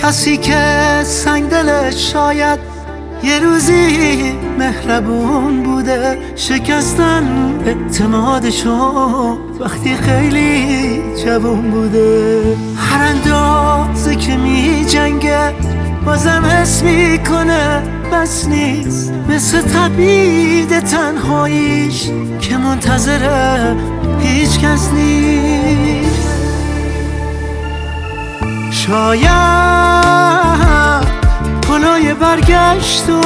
کسی که سنگ دلش شاید یه روزی مهربون بوده، شکستن اعتمادشو وقتی خیلی جوون بوده. هر اندازه که می جنگه بازم حس میکنه بس نیست، مثل تبعید تنهاییش که منتظره هیچ کس نیست. شاید پلای برگشت و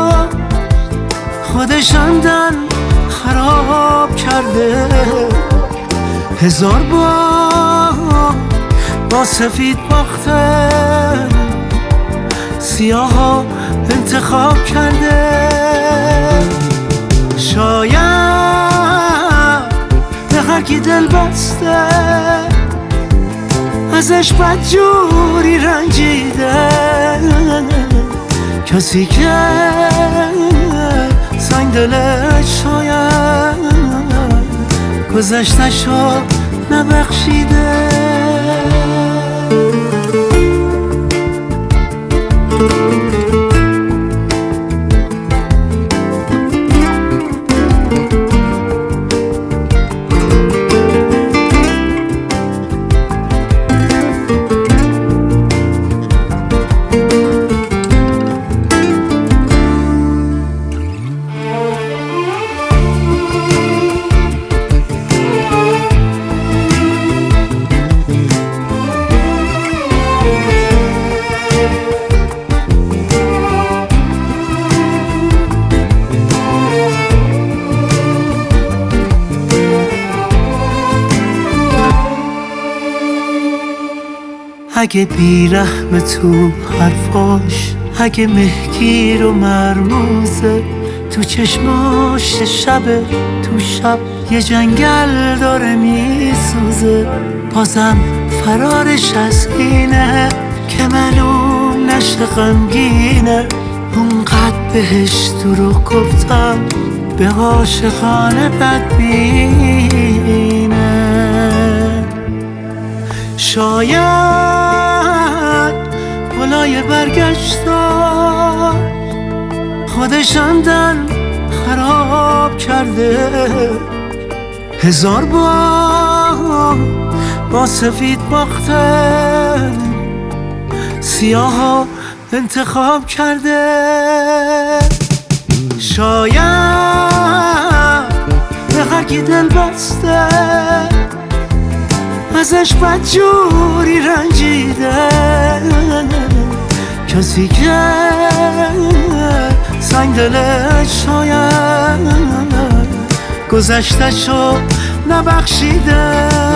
خودش عمدن خراب کرده، هزار بار با سفید باخته، سیاه ها انتخاب کرده. شاید به هر کی دل بسته ازش بدجوری رنجیده، کسی که سنگ دلش شاید گذشته‌شو نبخشیده. اگه بیرحم تو حرفاش، اگه مهگیر و مرموزه تو چشماش، شبه تو شب یه جنگل داره میسوزه، بازم فرارش از اینه که معلوم نشه غمگینه. اونقدر بهش دروغ گفتم به عاشقانه بدبینه. شاید پلای برگشتا خودش عمدن خراب کرده، هزار بار با سفید باخته، سیاه ها انتخاب کرده. شاید به هر کی دل بسته ازش بدجوری رنجیده، کسی که سنگ دلش شاید گذشته‌شو نبخشیده.